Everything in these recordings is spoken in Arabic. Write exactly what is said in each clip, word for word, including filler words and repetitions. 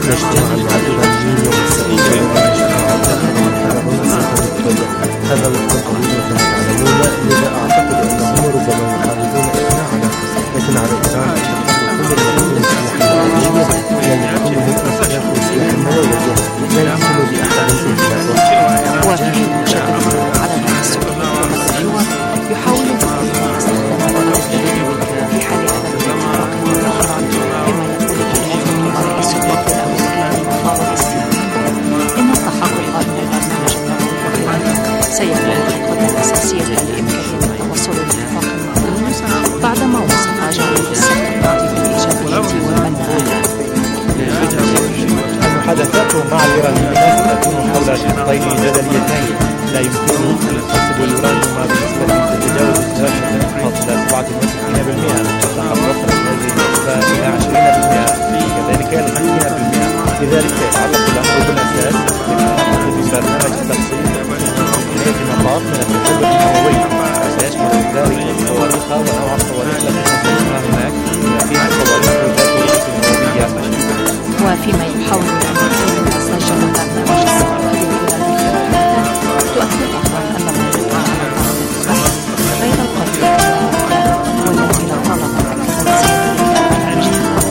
الاجتماع مع الإيرانيين يوم السبت الاجتماع هذا وفق القانون كما تعلمون. لذا أعتقد أنهم ربما يحاولون إقناعنا، لكن على إيران أن تحقق كل المصالح الإيرانية يعني كلهم أصدقاء السلاح النووي لا يمكن لأحد إنكاره. وفي مشاهدة على السعودية والحوار يحاول استخدام في حال عدم الاتفاق مؤخرا بما يقول به الرئيس الأمريكي المفاوض السياسي إن التحقق من البرنامج النووي سيكون الخطوة الأساسية لإمكانية التوصل لاتفاق مؤقت بعدما وصف جانب السبت الماضي بالإيجابية والمناعة. المحادثات مع الإيرانيين ستكون حول شقين جدليتين. لا يمكن أن يخفض اليورانيوم بنسبة تتجاوز ثلاثة فاصلة سبعة وستين بالمئة، لقد وصلت هذه النسبة إلى عشرين بالمئة، كذلك إلى خمسين بالمئة. لذلك يتعلق الأمر بالأساس ببرنامج التخصيص حماية النقاط من التسلل النووي، وسيشمل ذلك الصواريخ ونوع الصواريخ التي تصنعها هناك فيها صواريخ ذات رؤوس نووية. وفيما يحاول الأمريكيين مساجد البرنامج السعودي الإيراني تؤكد أخبار أن الموقع على طاولة البحث بين القضية والذين طالبوا بتنسيق البرنامج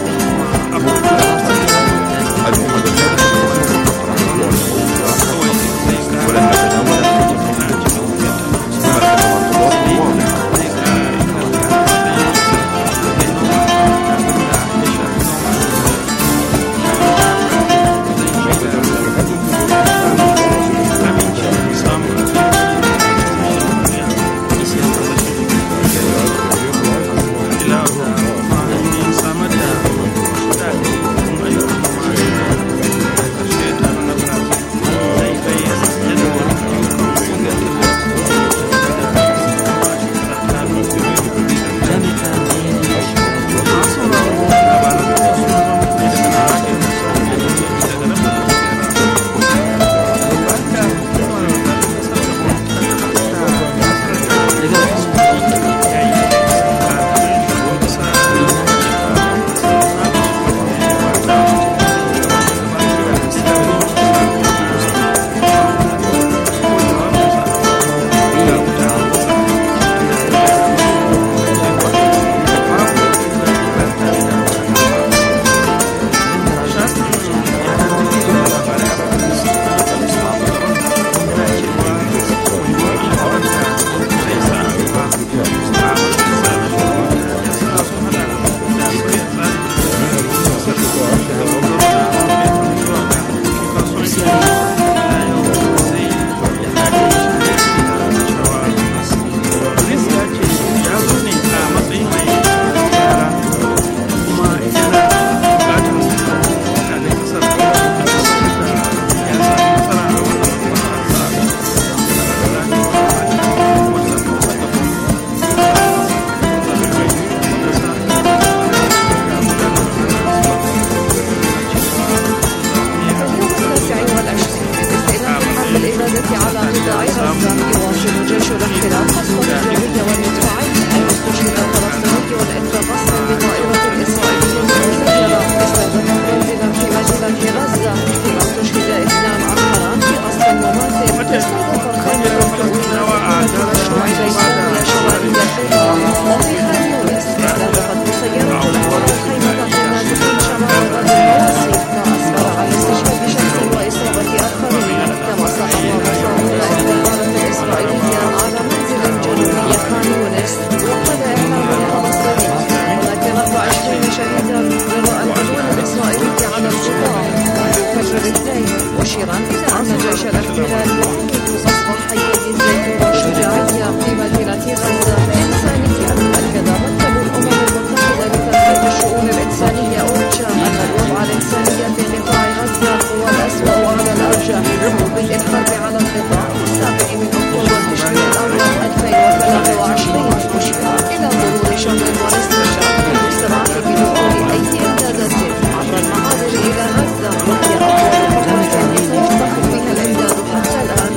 مشيرا إلى أن جيش الاحتلال يؤكد مصطلح حيز الزيتون والشجاعية في مدينة غزة إنسانية. أكد مكتب الأمم المتحدة لتنفيذ الشؤون الإنسانية أوتشا أن الوضع الإنساني في قطاع غزة هو الأسوأ على الأرجح منذ بدء الحرب على القطاع في السابع من أكتوبر تشرين الأول ألفين وثلاثة وعشرين مشيرا إلى مرور شهر ونصف شهر في الصراع بدخول أي إمدادات عبر المعابر إلى غزة وهي أطول فترة يستمر فيها الإمداد حتى الآن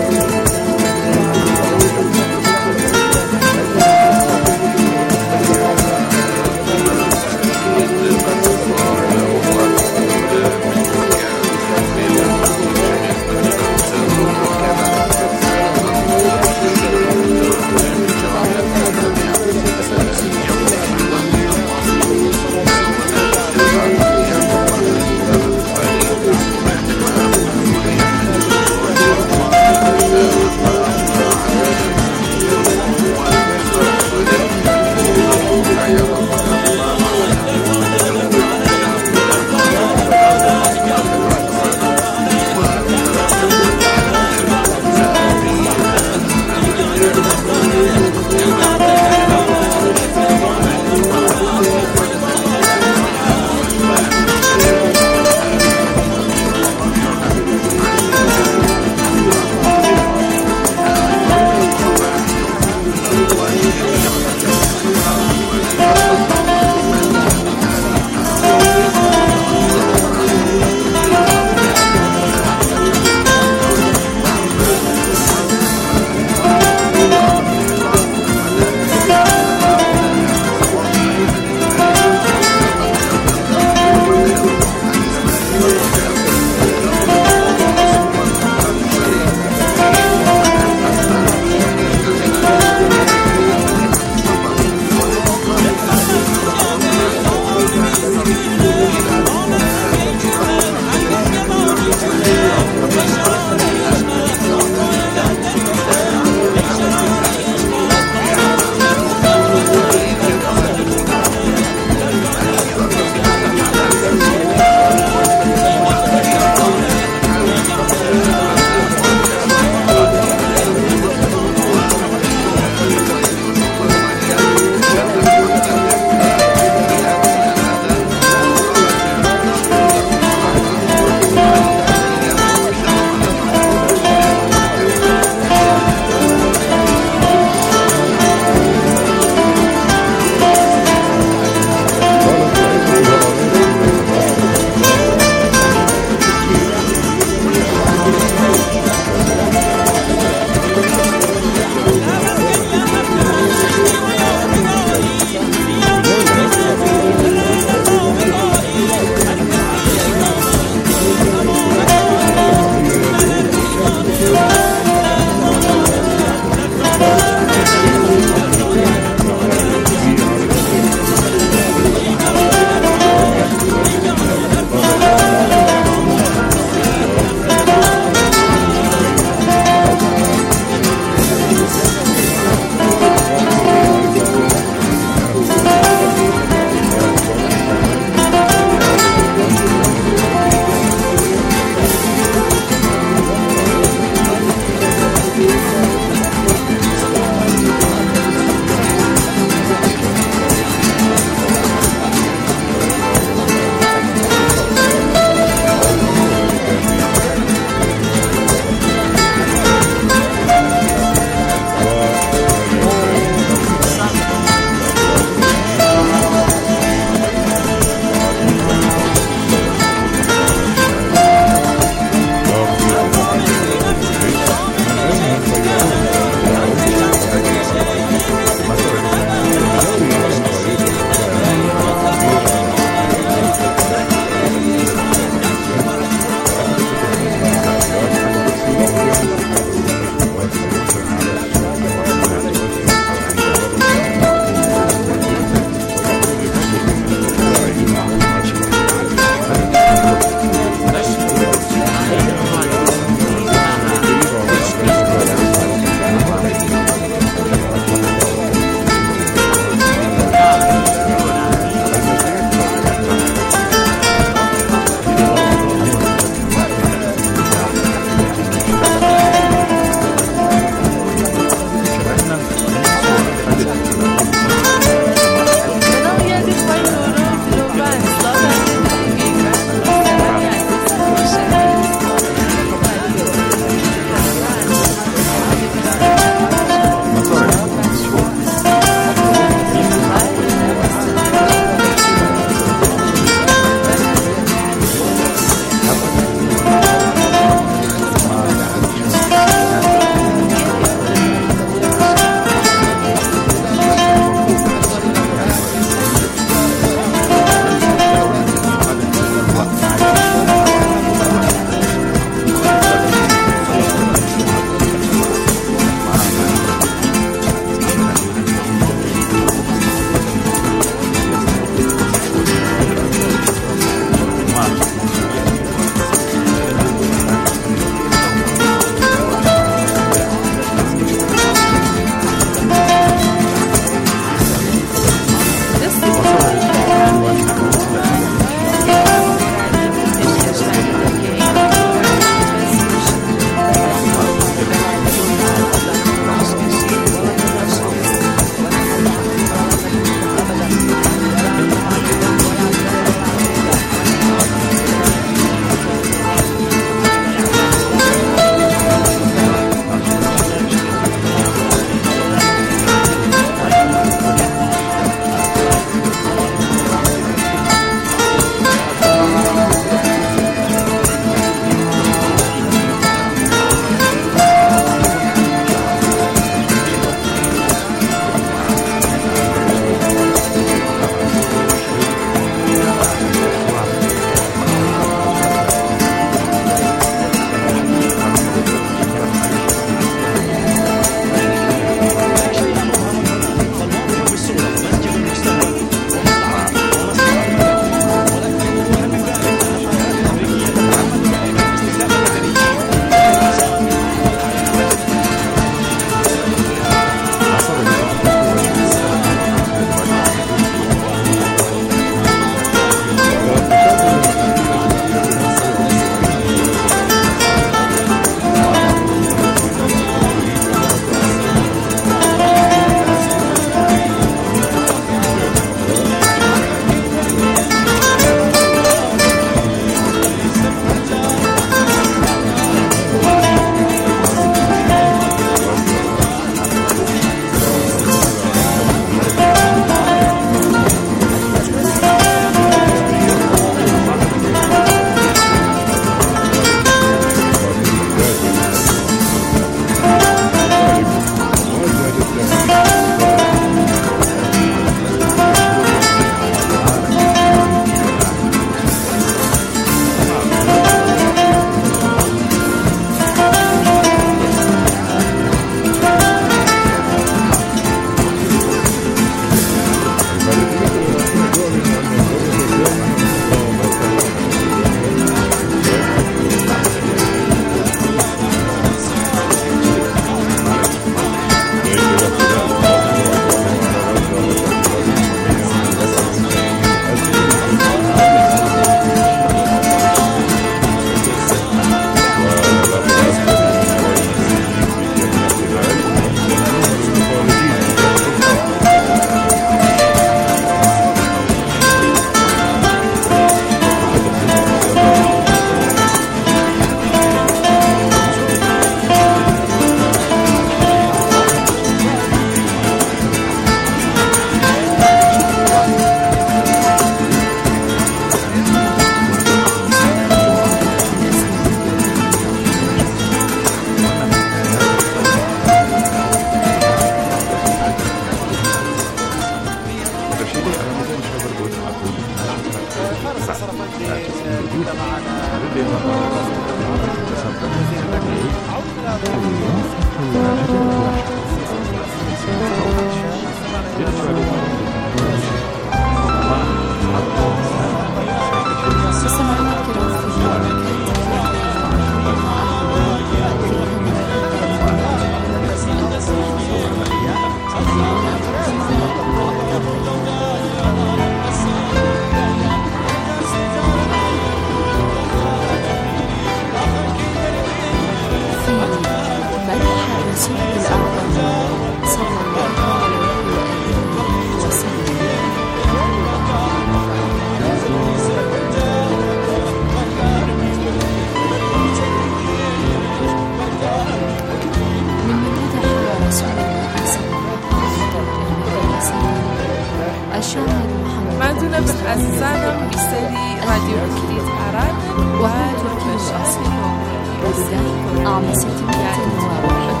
معدونا بالأسانة بسالي راديو كريت عراد وتركي الشخصي عام ستمائة وواحد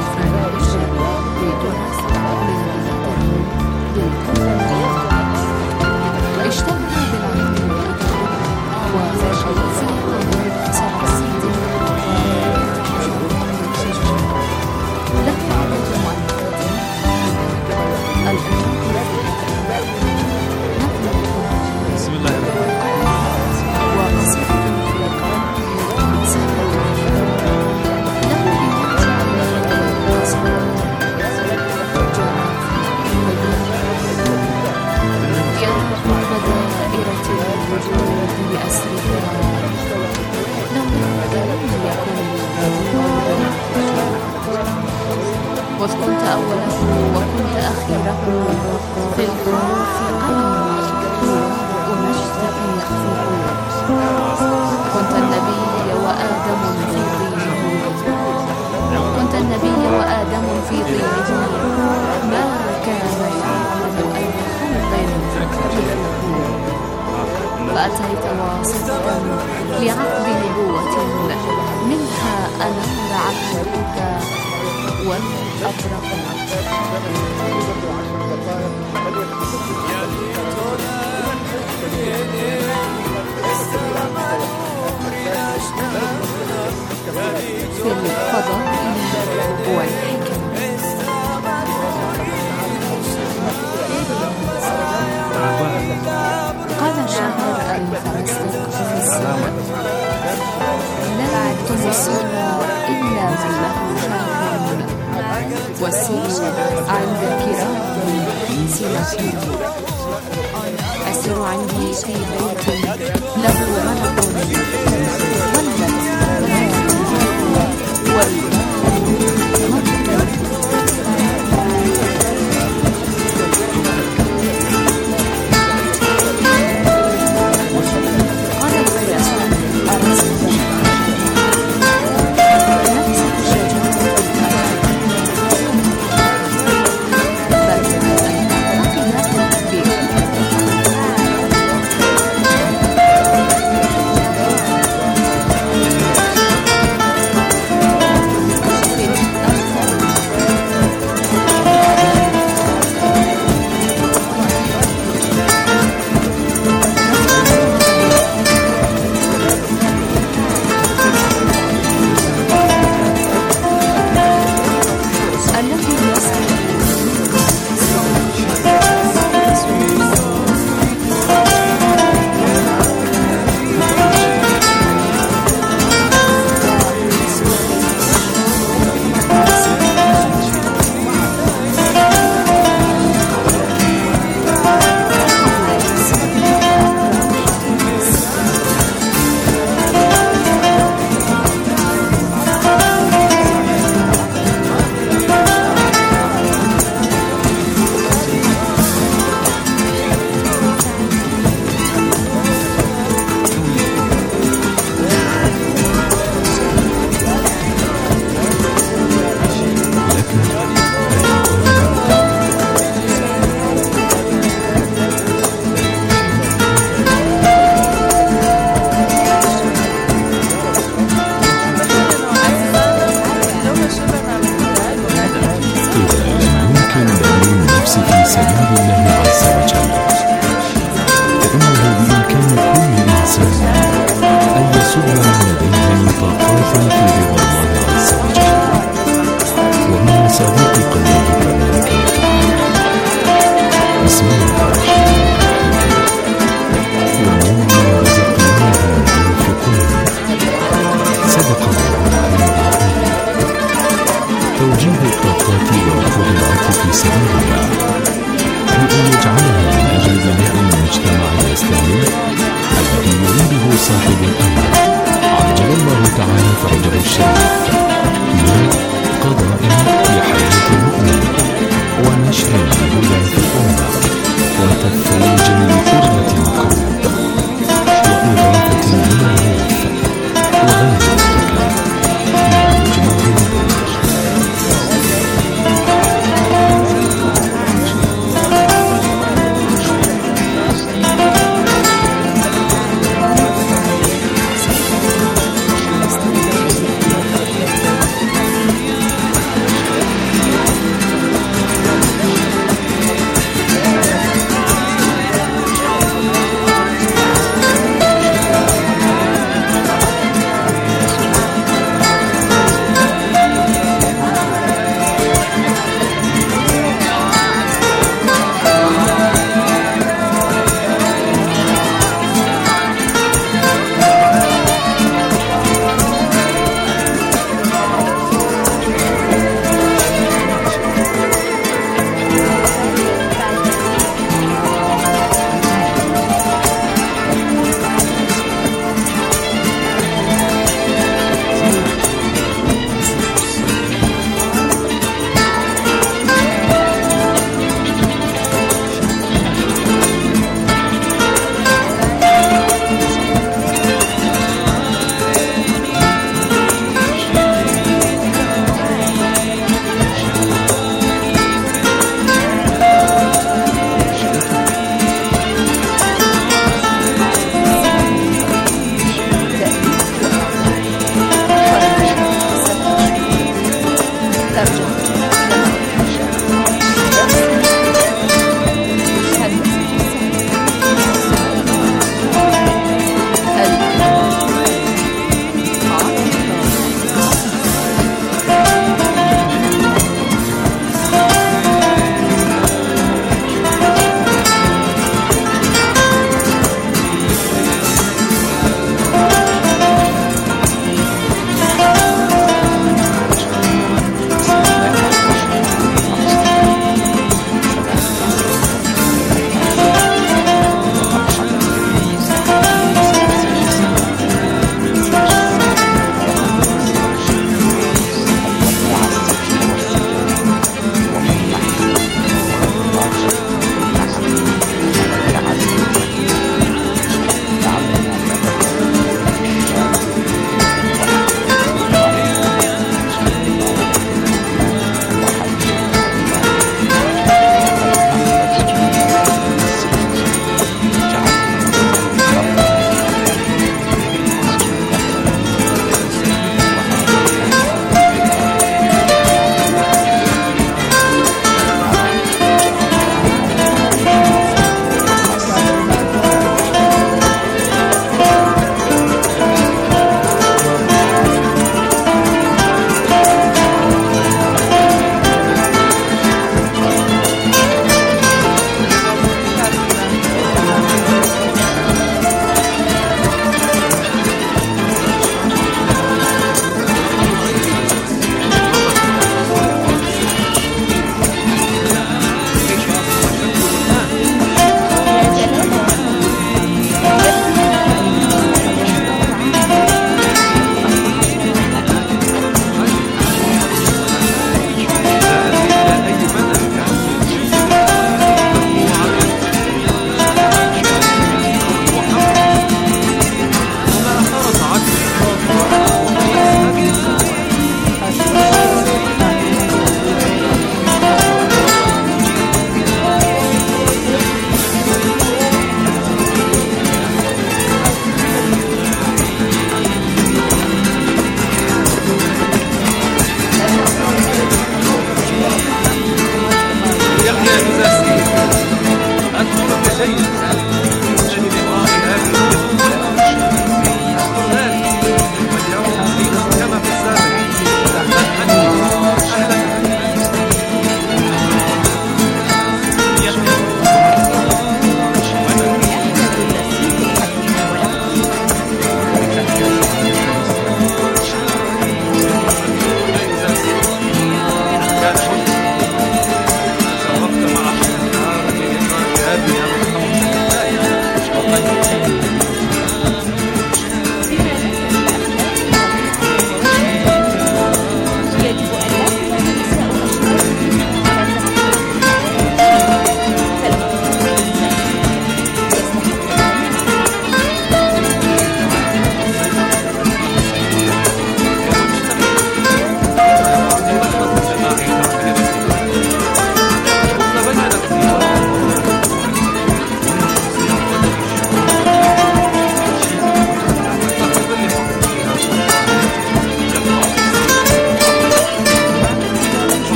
اشتغل بالعلم وفشل في سعاسيد له عدد مؤلفات بسم الله الرحمن الرحيم وقصيدة وإذ كنت أوله وكنت أخيره في الحروف قلم ومجد يخفقون كنت النبي وآدم في طينه كنت النبي وآدم في طينه ما كان يعلم أي خلق فأتيت واسطة لعقد نبوة منها أنار عهدك والأبرق في الفضاء والحكم قال شاعر الفلسطيق في السماء لا تبصر إلا من له شاعر والسير عند الكرام سنة أسر عندي في بيت له غلط ولت والباب في سبيل الله عز وجل فإنه بإمكان كل طاقات في رضا الله عز وجل ومن مصادق قوله تبارك وتعالى. بسم الله الرحمن الرحيم ومما رزقناهم ينفقون صدق الله العظيم. توجيه الطاقات والقدرات في سبيل الله بأن يجعلها من أجل بناء المجتمع الإسلامي الذي يريده صاحب الأمر عجل الله تعالى فرجه الشريف من قضاء لحياة المؤمن ونشر الهدى في الأمة وتفريج لكربة المكروب وإغاثة للمعروف وغير ذلك من مجمع البلد.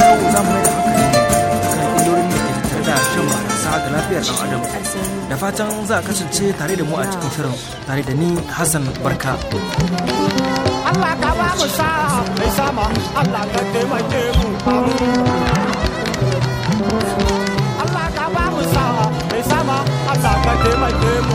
yau za mu mai da hankali kan illolin da ke tattare da shan barasa ga lafiyar ɗan adam. Da fatan za a kasance tare da mu a cikin shirin tare da ni Hassan Barka. Allah ka ba mu sa mai sama Allah ka taimake mu Allah ka ba mu sa mai sama Allah ka taimake mu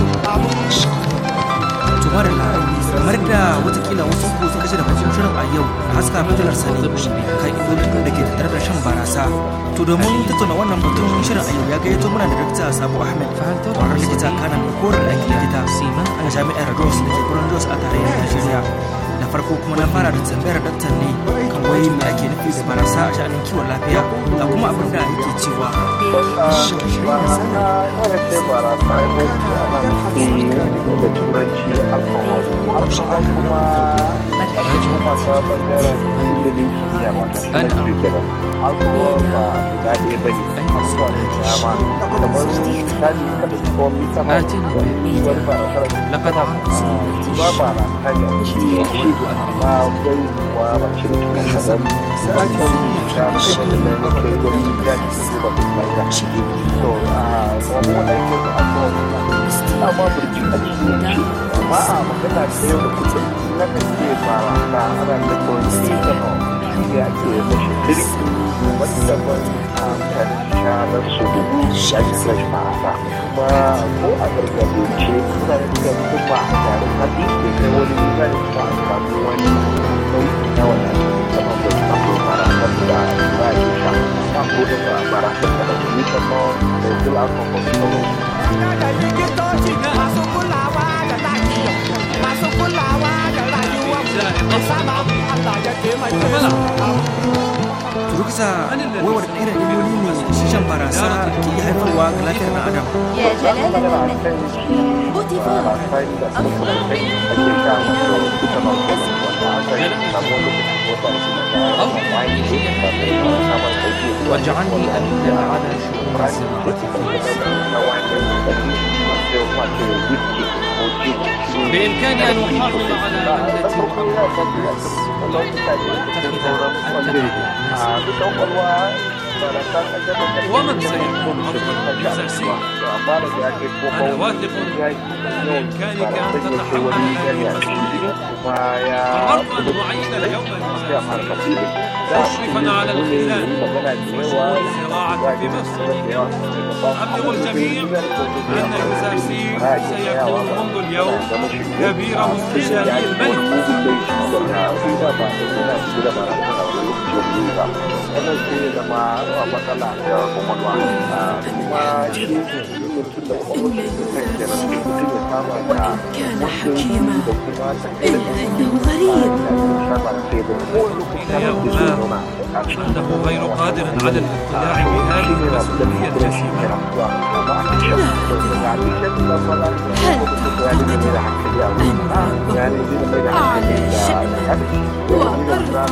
Tumarila kamar da watakila wasu ku suka ji da bakin shirin a yau da haska fitilar sani kan illolin da ke tattare da shan barasa. To domin tattauna wannan batun shirin a yau ya gayyato mana da Dakta Sabo Ahmed, ƙwararren likita kanan mai koyar da aikin likita a jami'ar Jos da ke birnin Jos a tarayyar Najeriya. Da farko kuma na fara da tambayar daktar ne kan wai me ake nufi da barasa a sha'anin kiwon lafiya da kuma abin da yake cewa. da turanci alcohol alcohol kuma a cikin masu bangaren ilimin kimiyya wata turanci kenan alcohol ba guda ɗaya bane alcohol da dama kamar misali kada su kowa mita ma wani barasar da kana ba barasa ne shi ba wai wa ba shi da tunan kadan an kan sha da da da ke gwani ya ci ba kuma ya so a wani wani yake da alcohol ina ba burki a cikin shi amma a magana da yau da kullum na kan ce fara na ana da kawai shi da shi ake mashi dirki wanda ban a kan shanar su ya ji flash marasa kuma ko a gargajiyance suna da suka kuma a tsarin hadi da kai wani nuna da kuma a samu wani nau'i na wannan sama da kuma ko marasa da za a yi sha ta ko da marasa da da ni kama da zula kuma kuma da likitoci masu kulawa da lafiya masu kulawa da rayuwa sama Allah ya taimake mu Turuksa wai wani irin illoli ne shi shan barasa ke yi haifarwa ga lafiyar ɗan adam. يا جلال الملك بوتيفار واجعلني أمينا على شؤون بإمكاني أن أحافظ على عملتي وأملتي ومن سيكون أفضل يزرسي أنا واثق بإمكانك أن تتحمل هذه المسؤولية قررت أن أعين يوما مشرفا على الخزان وشؤون الزراعة في مصر أبلغ الجميع أن يزرسي سيكون منذ اليوم كبير مستشاري الملك wannan sai zama a matsala da kwakwalwa kuma shi ne mutum da kwakwalwa shi ne kan kenan mutum ya saba da mutum da kuma أنه غير قادر على الاطلاع بهذه المسؤولية الجسيمة أعلى شأنا وأرفع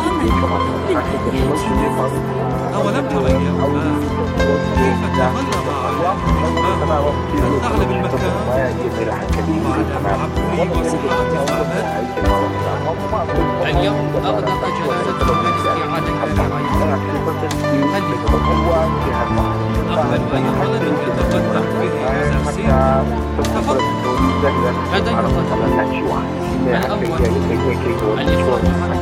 أولم ترى يا أولاد كيف تغلب على الرحمن أن تعلم المكان وعلى عبده وصحابته وآمات اليوم أغدق جلالة الملك على الرعاية أقبل أي طلب يتفتح به يزرسي تفضل لدي طلب الأول الإخوة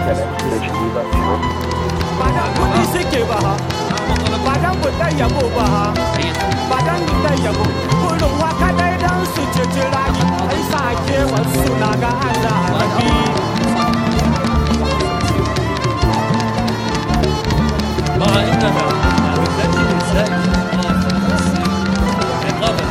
Badan kudi suke ba ha, badan budan yabo ba ha, badan budan yabo, kullum waka dai dan su ceci rani, ai sake wasu na ga Allah rabi. مع إنها عملت نساء عقابا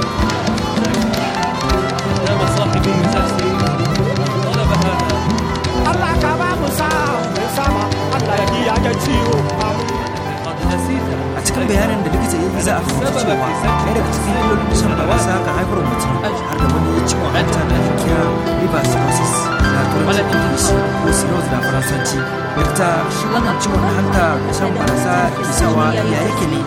قدام صاحب يزرسي طلب هذا Allah ka ba mu sa, mai sama, Allah ya kiyaye ciwo. قد نسيت A cikin bayanin da likita ya yi za a fahimci cewa ɗaya daga cikin illolin da shan barasa kan haifar wa mutum har da wani ciwon hanta da ake kira liver cirrhosis da turanci ingilishi ko cirrhosis da faransanci. Dakta shi wannan ciwon hanta da shan barasa ke sawa ya yake ne.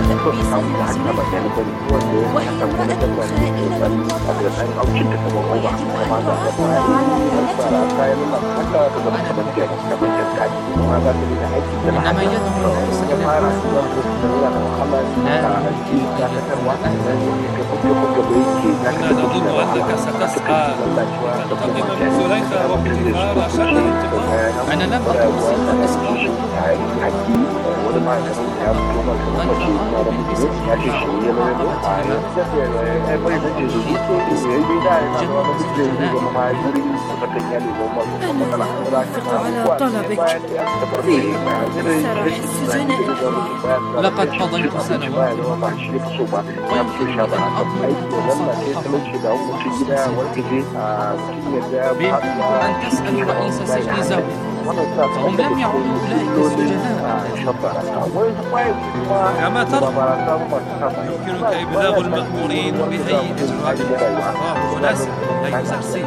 إنما يدعو الناس إلى fara zuwa da da wahala a cikin dakatarwa da yake kuke kuke da yake كنا نظن أنك ستسعى لتنتقم من زليخة واحتكار أشد الانتقام. أنا لم أكن سوف أسمع وافق على طلبك سراح السجن لقد قضيت سنوات ويمكنني أن أضمن بإمكانك أن تسأل رئيس سجن زاوية فهم لم يعودوا أولئك السجناء. كما ترى يمكنك إبلاغ المأمورين بهيئة إجراء قرار مناسب أي زرسي.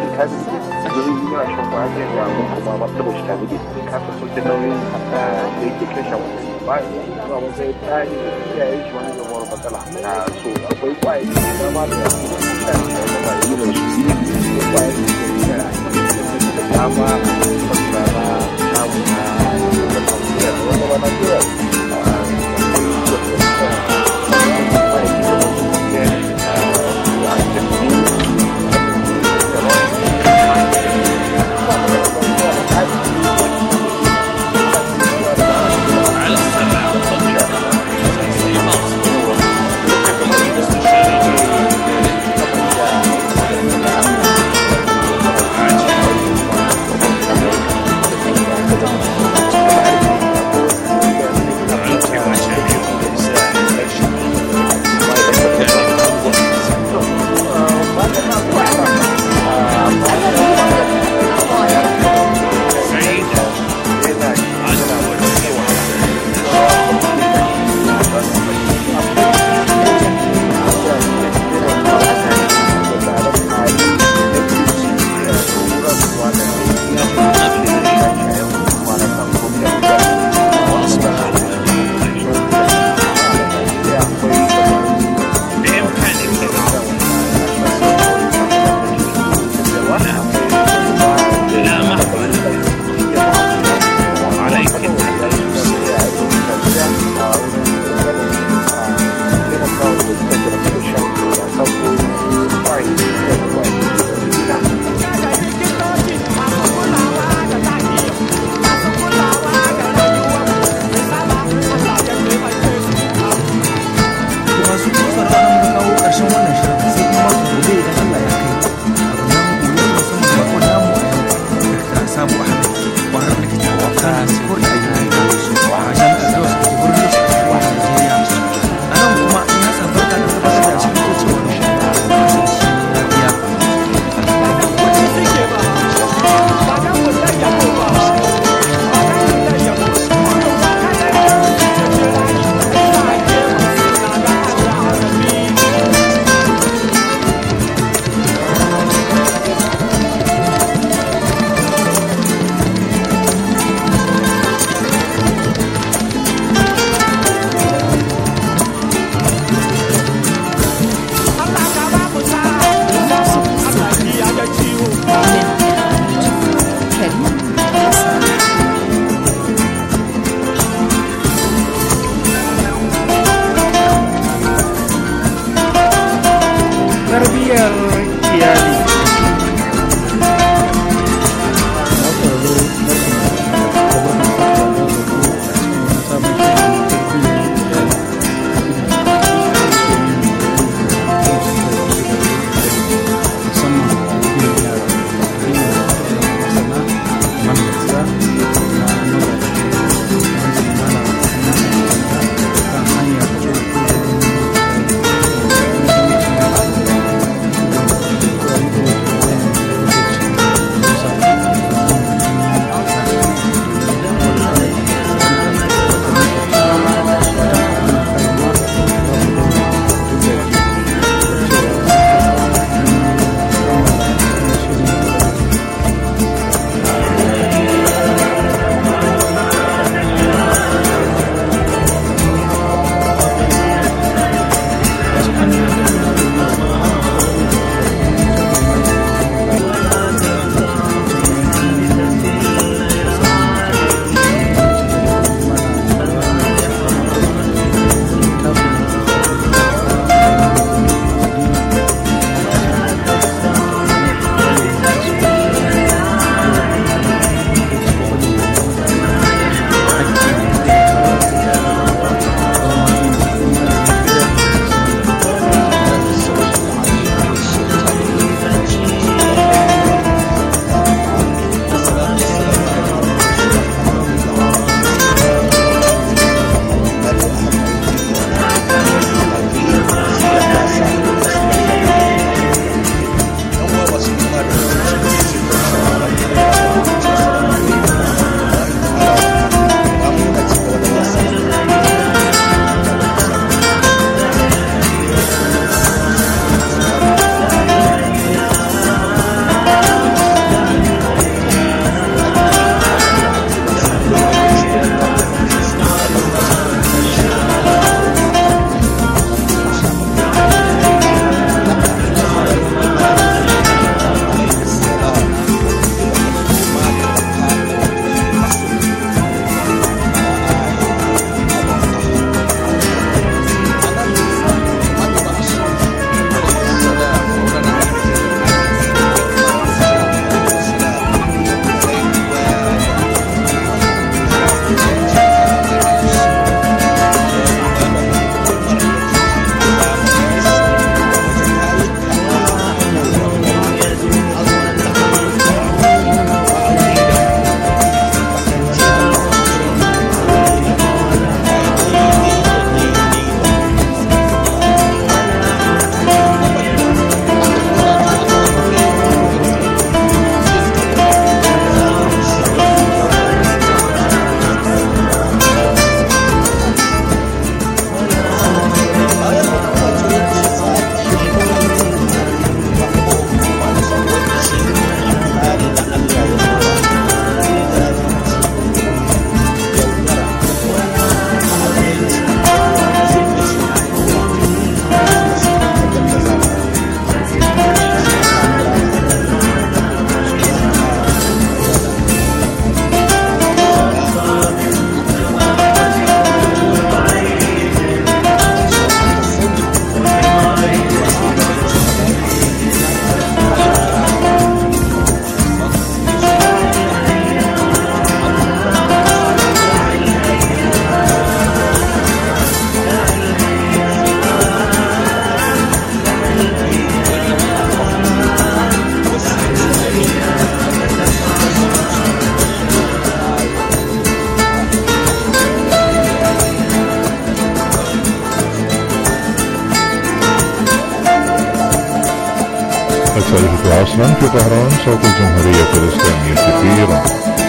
الثالثة عصرا في طهران، صوت الجمهورية الإسلامية في إيران.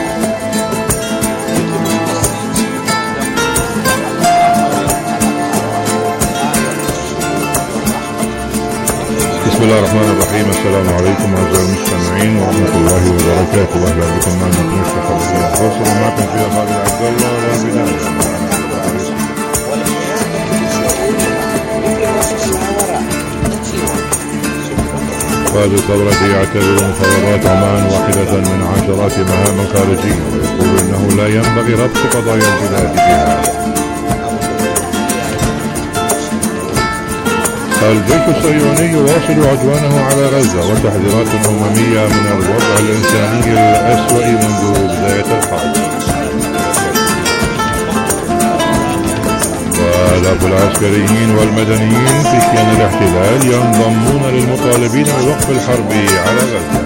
بسم الله الرحمن الرحيم. السلام عليكم أعزائي المستمعين ورحمة الله وبركاته. أهلا بكم معنا في نشرة خبرية الفاصل، ومعكم فيها خالد عبد الله. والبداية قائد الثورة يعتبر مخابرات عمان واحدة من عشرات مهام خارجية، ويقول إنه لا ينبغي ربط قضايا البلاد بها. الجيش الصهيوني يواصل عدوانه على غزة، والتحذيرات الأممية من الوضع الإنساني الأسوأ منذ بداية الحرب. وآلاف العسكريين والمدنيين في كيان الاحتلال ينضمون للمطالبين بوقف الحرب على غزة.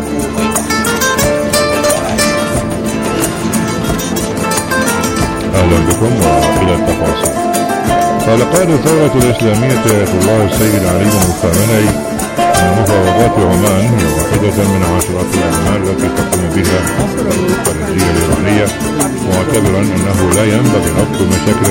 أهلا بكم وإلى التفاصيل. قال قائد الثورة الإسلامية آية الله السيد علي الخامنئي أن مفاوضات عمان هي واحدة من عشرات الأعمال التي تقوم بها الخارجية الإيرانية، معتبرا أنه لا ينبغي ربط مشاكل